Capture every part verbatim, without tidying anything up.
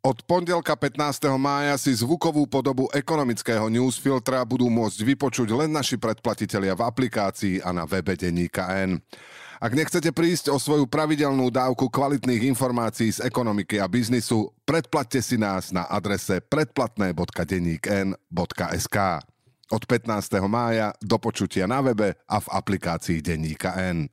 Od pondelka pätnásteho mája si zvukovú podobu ekonomického newsfiltra budú môcť vypočuť len naši predplatitelia v aplikácii a na webe denníka N. Ak nechcete prísť o svoju pravidelnú dávku kvalitných informácií z ekonomiky a biznisu, predplatte si nás na adrese predplatné bodka denník n bodka es ká. Od pätnásteho mája do počutia na webe a v aplikácii denníka N.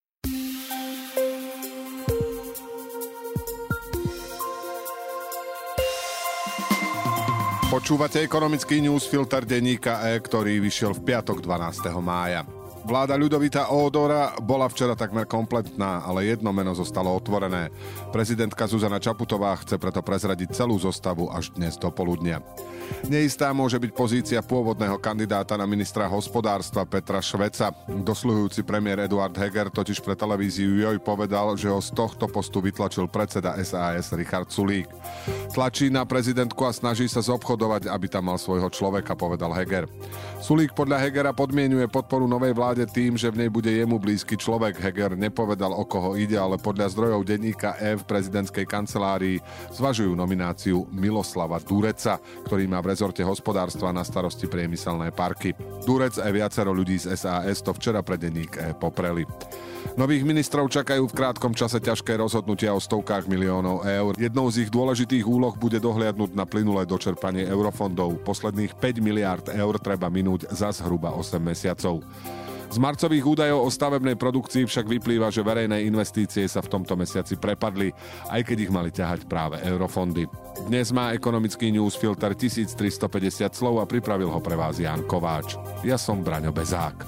Počúvate ekonomický newsfilter denníka E, ktorý vyšiel v piatok dvanásteho mája. Vláda Ľudovita Ódora bola včera takmer kompletná, ale jedno meno zostalo otvorené. Prezidentka Zuzana Čaputová chce preto prezradiť celú zostavu až dnes do poludnia. Neistá môže byť pozícia pôvodného kandidáta na ministra hospodárstva Petra Šveca. Dosluhujúci premiér Eduard Heger totiž pre televíziu Joj povedal, že ho z tohto postu vytlačil predseda es a es Richard Sulík. Tlačí na prezidentku a snaží sa zobchodovať, aby tam mal svojho človeka, povedal Heger. Sulík podľa Hegera podmienuje podporu novej vláde tým, že v nej bude jemu blízky človek. Heger nepovedal, o koho ide, ale podľa zdrojov denníka E v prezidentskej kancelárii zvažujú nomináciu Miloslava Dureca, ktorý má v rezorte hospodárstva na starosti priemyselné parky. Durec a viacero ľudí z es a es to včera pre denník E popreli. Nových ministrov čakajú v krátkom čase ťažké rozhodnutia o stovkách miliónov eur. Jednou z ich dôležitých úloh bude dohliadnúť na plynulé dočerpanie eurofondov. Posledných päť miliárd eur treba minúť za zhruba osem mesiacov. Z marcových údajov o stavebnej produkcii však vyplýva, že verejné investície sa v tomto mesiaci prepadli, aj keď ich mali ťahať práve eurofondy. Dnes má ekonomický newsfilter tisíctristopäťdesiat slov a pripravil ho pre vás Ján Kováč. Ja som Braňo Bezák.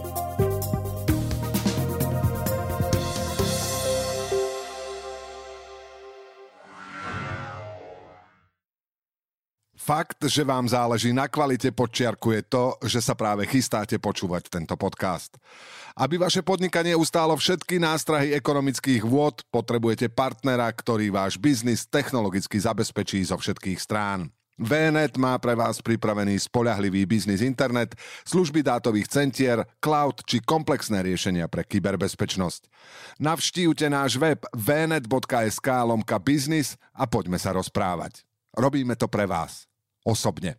Fakt, že vám záleží na kvalite, podčiarkuje to, že sa práve chystáte počúvať tento podcast. Aby vaše podnikanie ustálo všetky nástrahy ekonomických vôd, potrebujete partnera, ktorý váš biznis technologicky zabezpečí zo všetkých strán. vé net má pre vás pripravený spoľahlivý biznis internet, služby dátových centier, cloud či komplexné riešenia pre kyberbezpečnosť. Navštívte náš web vé net bodka es ká lomka biznis a poďme sa rozprávať. Robíme to pre vás. Osobne.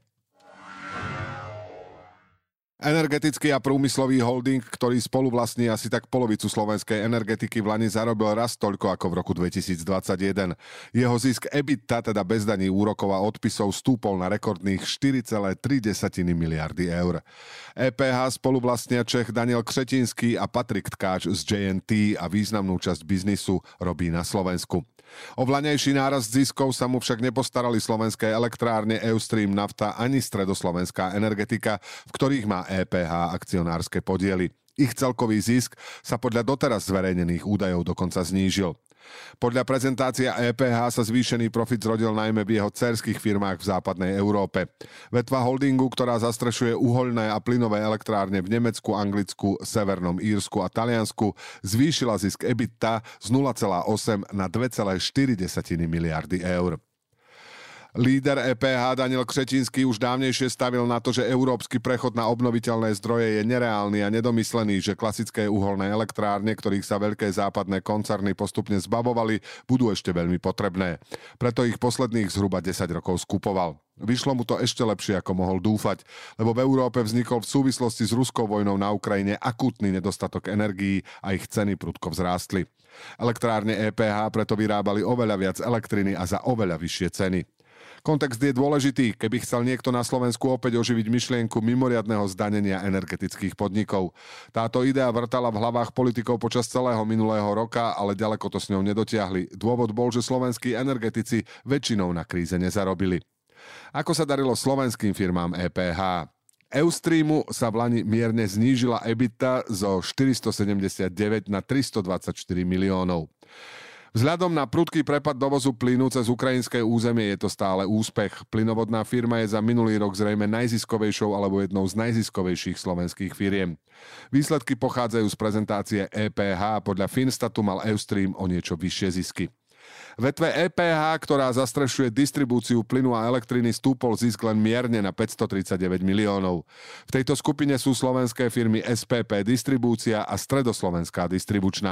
Energetický a prúmyslový holding, ktorý spolu vlastní asi tak polovicu slovenskej energetiky, v lani zarobil raz toľko ako v roku dvetisícdvadsaťjeden. Jeho zisk EBITDA, teda bez daní, úrokov a odpisov, stúpol na rekordných štyri celé tri miliardy eur. é pé há spolu vlastnia Čech Daniel Křetínský a Patrik Tkáč z jé en té a významnú časť biznisu robí na Slovensku. O vlaňajší nárast ziskov sa mu však nepostarali slovenské elektrárne Eustream Nafta ani Stredoslovenská energetika, v ktorých má é pé há akcionárske podiely. Ich celkový zisk sa podľa doteraz zverejnených údajov dokonca znížil. Podľa prezentácia é pé há sa zvýšený profit zrodil najmä v jeho dcérskych firmách v západnej Európe. Vetva holdingu, ktorá zastrešuje uhoľné a plynové elektrárne v Nemecku, Anglicku, Severnom Írsku a Taliansku, zvýšila zisk EBITDA z nula celá osem na dve celé štyri miliardy eur. Líder é pé há Daniel Křetínský už dávnejšie stavil na to, že európsky prechod na obnoviteľné zdroje je nereálny a nedomyslený, že klasické uholné elektrárne, ktorých sa veľké západné koncerny postupne zbavovali, budú ešte veľmi potrebné. Preto ich posledných zhruba desať rokov skupoval. Vyšlo mu to ešte lepšie, ako mohol dúfať, lebo v Európe vznikol v súvislosti s ruskou vojnou na Ukrajine akútny nedostatok energií a ich ceny prudko vzrástli. Elektrárne é pé há preto vyrábali oveľa viac elektriny a za oveľa vyššie ceny. Kontext je dôležitý, keby chcel niekto na Slovensku opäť oživiť myšlienku mimoriadneho zdanenia energetických podnikov. Táto idea vrtala v hlavách politikov počas celého minulého roka, ale ďaleko to s ňou nedotiahli. Dôvod bol, že slovenskí energetici väčšinou na kríze nezarobili. Ako sa darilo slovenským firmám é pé há? Eustreamu sa v lani mierne znížila EBITDA zo štyristosedemdesiatdeväť na tristodvadsaťštyri miliónov. Vzhľadom na prudký prepad dovozu plynu cez ukrajinské územie je to stále úspech. Plynovodná firma je za minulý rok zrejme najziskovejšou alebo jednou z najziskovejších slovenských firiem. Výsledky pochádzajú z prezentácie é pé há. Podľa Finstatu mal Eustream o niečo vyššie zisky. Vetve é pé há, ktorá zastrešuje distribúciu plynu a elektriny, stúpol zisk len mierne na päťstotridsaťdeväť miliónov. V tejto skupine sú slovenské firmy es pé pé Distribúcia a Stredoslovenská distribučná.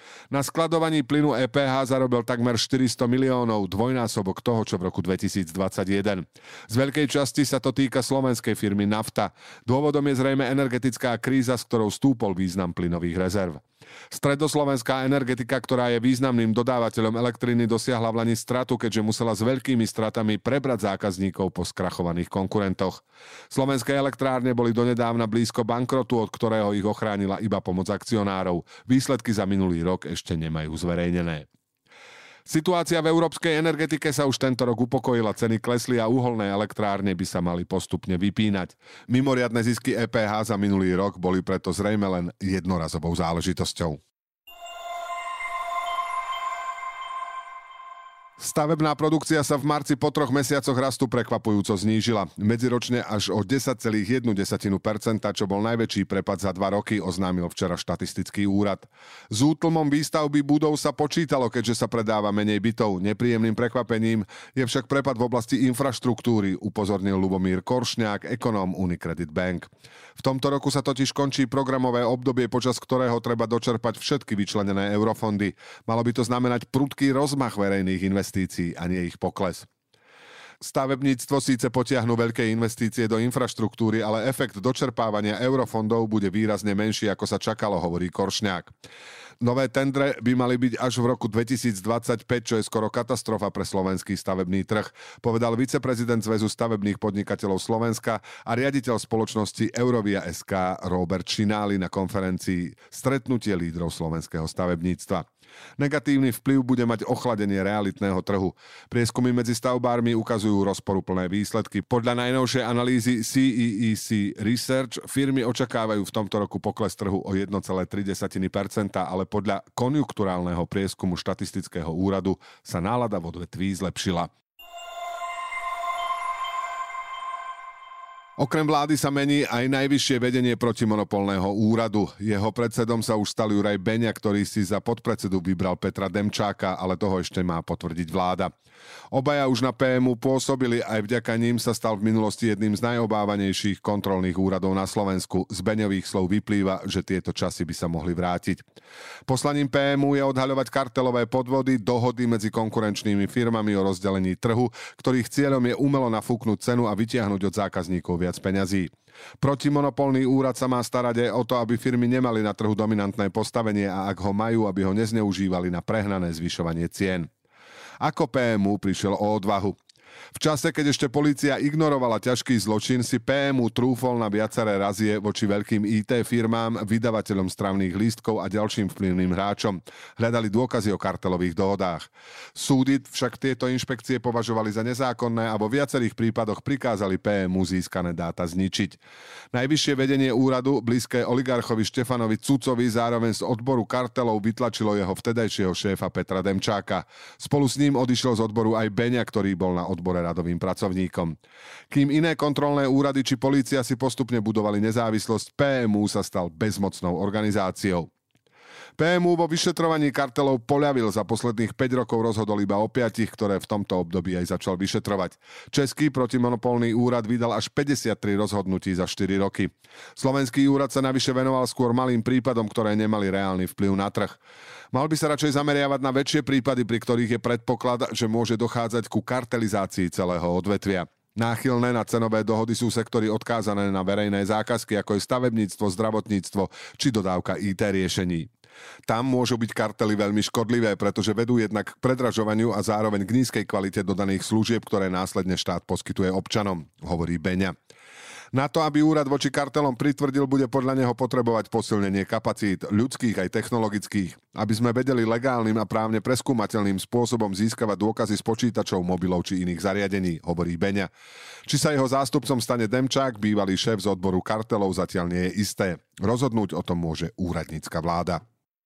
Na skladovaní plynu é pé há zarobil takmer štyristo miliónov, dvojnásobok toho, čo v roku dvetisícdvadsaťjeden. Z veľkej časti sa to týka slovenskej firmy Nafta. Dôvodom je zrejme energetická kríza, s ktorou stúpol význam plynových rezerv. Stredoslovenská energetika, ktorá je významným dodávateľom elektriny, dosiahla v lani stratu, keďže musela s veľkými stratami prebrať zákazníkov po skrachovaných konkurentoch. Slovenské elektrárne boli donedávna blízko bankrotu, od ktorého ich ochránila iba pomoc akcionárov. Výsledky za minulý rok ešte nemajú zverejnené. Situácia v európskej energetike sa už tento rok upokojila, ceny klesli a uholné elektrárne by sa mali postupne vypínať. Mimoriadne zisky é pé há za minulý rok boli preto zrejme len jednorazovou záležitosťou. Stavebná produkcia sa v marci po troch mesiacoch rastu prekvapujúco znížila. Medziročne až o desať celá jedna percenta, čo bol najväčší prepad za dva roky, oznámil včera štatistický úrad. S útlmom výstavby budov sa počítalo, keďže sa predáva menej bytov. Nepríjemným prekvapením je však prepad v oblasti infraštruktúry, upozornil Ľubomír Koršňák, ekonóm Unicredit Bank. V tomto roku sa totiž končí programové obdobie, počas ktorého treba dočerpať všetky vyčlenené eurofondy. Malo by to znamenať prudký rozmach verejných investícií a nie ich pokles. Stavebníctvo síce potiahnu veľké investície do infraštruktúry, ale efekt dočerpávania eurofondov bude výrazne menší, ako sa čakalo, hovorí Koršňák. Nové tendre by mali byť až v roku dvetisícdvadsaťpäť, čo je skoro katastrofa pre slovenský stavebný trh, povedal viceprezident Zväzu stavebných podnikateľov Slovenska a riaditeľ spoločnosti Eurovia es ká Robert Šinály na konferencii Stretnutie lídrov slovenského stavebníctva. Negatívny vplyv bude mať ochladenie realitného trhu. Prieskumy medzi stavbármi ukazujú rozporuplné výsledky. Podľa najnovšej analýzy cé é é cé Research firmy očakávajú v tomto roku pokles trhu o jeden celá tri percenta, ale podľa konjunkturálneho prieskumu štatistického úradu sa nálada v odvetví zlepšila. Okrem vlády sa mení aj najvyššie vedenie protimonopolného úradu. Jeho predsedom sa už stal Juraj Beňa, ktorý si za podpredsedu vybral Petra Demčáka, ale toho ešte má potvrdiť vláda. Obaja už na pé em ú pôsobili, aj vďaka ním sa stal v minulosti jedným z najobávanejších kontrolných úradov na Slovensku. Z Beňových slov vyplýva, že tieto časy by sa mohli vrátiť. Poslaním pé em ú je odhaľovať kartelové podvody, dohody medzi konkurenčnými firmami o rozdelení trhu, ktorých cieľom je umelo nafúknuť cenu a vytiahnuť od zákazníkov viac peňazí. Protimonopolný úrad sa má starať aj o to, aby firmy nemali na trhu dominantné postavenie a ak ho majú, aby ho nezneužívali na prehnané zvyšovanie cien. Ako pé em ú prišiel o odvahu? V čase, keď ešte polícia ignorovala ťažký zločin, si pé em ú trúfol na viaceré razie voči veľkým í té firmám, vydavateľom stravných lístkov a ďalším vplyvným hráčom. Hľadali dôkazy o kartelových dohodách. Súdy však tieto inšpekcie považovali za nezákonné a vo viacerých prípadoch prikázali pé em ú získané dáta zničiť. Najvyššie vedenie úradu, blízke oligarchovi Štefanovi Cucovi, zároveň z odboru kartelov vytlačilo jeho vtedajšieho šéfa Petra Demčáka. Spolu s ním odišiel z odboru aj Beňa, ktorý bol na odboru odbore radovým pracovníkom. Kým iné kontrolné úrady či polícia si postupne budovali nezávislosť, pé em ú sa stal bezmocnou organizáciou. pé em ú vo vyšetrovaní kartelov poľavil, za posledných päť rokov rozhodol iba o piatich, ktoré v tomto období aj začal vyšetrovať. Český protimonopolný úrad vydal až päťdesiattri rozhodnutí za štyri roky. Slovenský úrad sa navyše venoval skôr malým prípadom, ktoré nemali reálny vplyv na trh. Mal by sa radšej zameriavať na väčšie prípady, pri ktorých je predpoklad, že môže dochádzať ku kartelizácii celého odvetvia. Náchylné na cenové dohody sú sektory odkázané na verejné zákazky, ako je stavebníctvo, zdravotníctvo či dodávka í té riešení. Tam môžu byť kartely veľmi škodlivé, pretože vedú jednak k predražovaniu a zároveň k nízkej kvalite dodaných služieb, ktoré následne štát poskytuje občanom, hovorí Beňa. Na to, aby úrad voči kartelom pritvrdil, bude podľa neho potrebovať posilnenie kapacít, ľudských aj technologických, aby sme vedeli legálnym a právne preskúmateľným spôsobom získavať dôkazy z počítačov, mobilov či iných zariadení, hovorí Beňa. Či sa jeho zástupcom stane Demčák, bývalý šéf z odboru kartelov, zatiaľ nie je isté. Rozhodnúť o tom môže úradnícka vláda.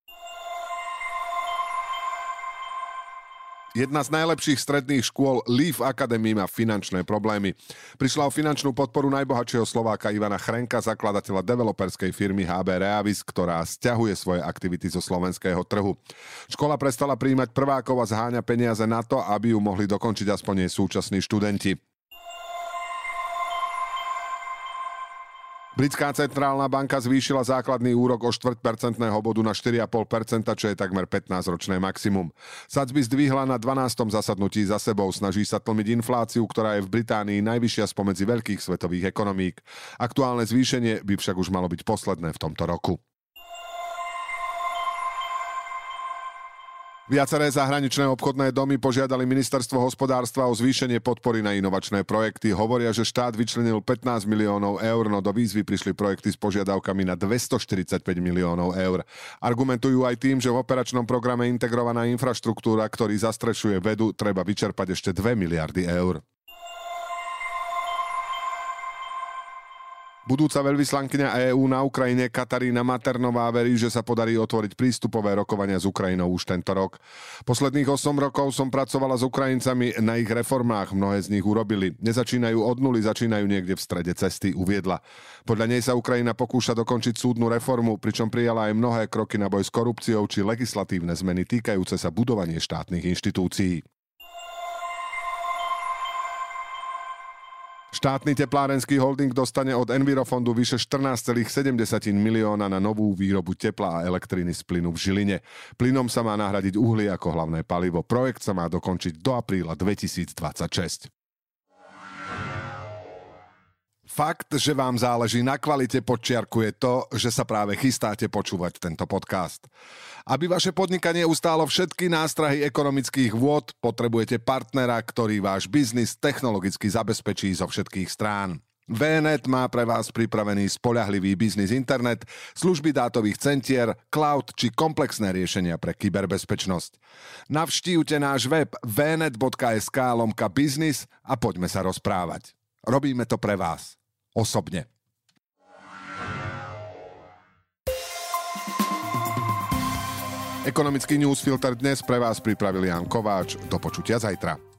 Jedna z najlepších stredných škôl Leaf Academy má finančné problémy. Prišla o finančnú podporu najbohatšieho Slováka Ivana Chrenka, zakladateľa developerskej firmy há bé Reavis, ktorá sťahuje svoje aktivity zo slovenského trhu. Škola prestala prijímať prvákov a zháňa peniaze na to, aby ju mohli dokončiť aspoň jej súčasní študenti. Britská centrálna banka zvýšila základný úrok o štvrť percentného bodu na štyri celé päť percenta, čo je takmer pätnásťročné maximum. Sadzby zdvihla na dvanástom zasadnutí za sebou, snaží sa tlmiť infláciu, ktorá je v Británii najvyššia spomedzi veľkých svetových ekonomík. Aktuálne zvýšenie by však už malo byť posledné v tomto roku. Viaceré zahraničné obchodné domy požiadali ministerstvo hospodárstva o zvýšenie podpory na inovačné projekty. Hovoria, že štát vyčlenil pätnásť miliónov eur, no do výzvy prišli projekty s požiadavkami na dvestoštyridsaťpäť miliónov eur. Argumentujú aj tým, že v operačnom programe Integrovaná infraštruktúra, ktorý zastrešuje vedu, treba vyčerpať ešte dve miliardy eur. Budúca veľvyslankyňa EÚ na Ukrajine Katarína Maternová verí, že sa podarí otvoriť prístupové rokovania s Ukrajinou už tento rok. Posledných osem rokov som pracovala s Ukrajincami na ich reformách, mnohé z nich urobili. Nezačínajú od nuly, začínajú niekde v strede cesty, uviedla. Podľa nej sa Ukrajina pokúša dokončiť súdnu reformu, pričom prijala aj mnohé kroky na boj s korupciou či legislatívne zmeny týkajúce sa budovania štátnych inštitúcií. Štátny teplárenský holding dostane od Envirofondu vyše štrnásť celá sedem milióna na novú výrobu tepla a elektriny z plynu v Žiline. Plynom sa má nahradiť uhlie ako hlavné palivo. Projekt sa má dokončiť do apríla dvetisícdvadsaťšesť. Fakt, že vám záleží na kvalite, podčiarkuje to, že sa práve chystáte počúvať tento podcast. Aby vaše podnikanie ustálo všetky nástrahy ekonomických vôd, potrebujete partnera, ktorý váš biznis technologicky zabezpečí zo všetkých strán. vé net má pre vás pripravený spoľahlivý biznis internet, služby dátových centier, cloud či komplexné riešenia pre kyberbezpečnosť. Navštívte náš web v net bodka es ká lomka biznis a poďme sa rozprávať. Robíme to pre vás. Osobne. Ekonomický newsfilter dnes pre vás pripravil Ján Kováč. Do počutia zajtra.